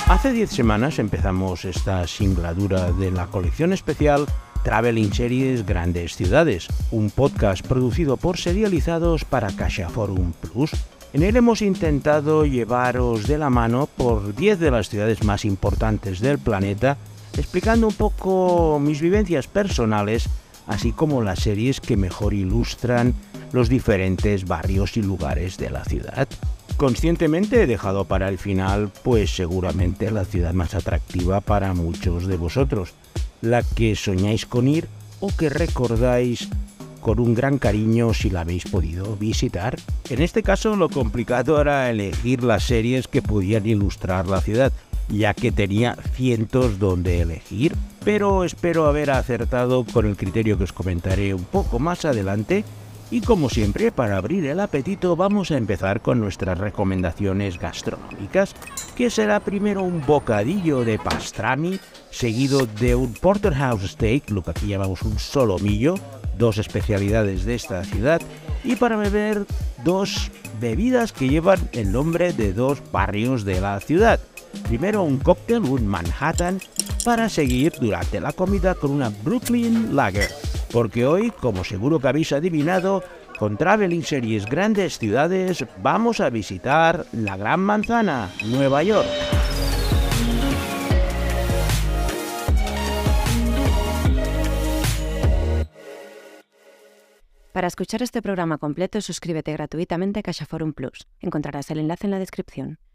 Hace 10 semanas empezamos esta singladura de la colección especial Traveling Series Grandes Ciudades, un podcast producido por Serializados para CaixaForum Plus. En él hemos intentado llevaros de la mano por 10 de las ciudades más importantes del planeta, explicando un poco mis vivencias personales, así como las series que mejor ilustran los diferentes barrios y lugares de la ciudad. Conscientemente he dejado para el final, pues seguramente la ciudad más atractiva para muchos de vosotros, la que soñáis con ir o que recordáis con un gran cariño si la habéis podido visitar. En este caso lo complicado era elegir las series que podían ilustrar la ciudad, ya que tenía cientos donde elegir, pero espero haber acertado con el criterio que os comentaré un poco más adelante. Y como siempre, para abrir el apetito, vamos a empezar con nuestras recomendaciones gastronómicas, que será primero un bocadillo de pastrami, seguido de un porterhouse steak, lo que aquí llamamos un solomillo, dos especialidades de esta ciudad, y para beber dos bebidas que llevan el nombre de dos barrios de la ciudad. Primero un cóctel, un Manhattan, para seguir durante la comida con una Brooklyn Lager. Porque hoy, como seguro que habéis adivinado, con Traveling Series Grandes Ciudades vamos a visitar la Gran Manzana, Nueva York. Para escuchar este programa completo, suscríbete gratuitamente a CaixaForum Plus. Encontrarás el enlace en la descripción.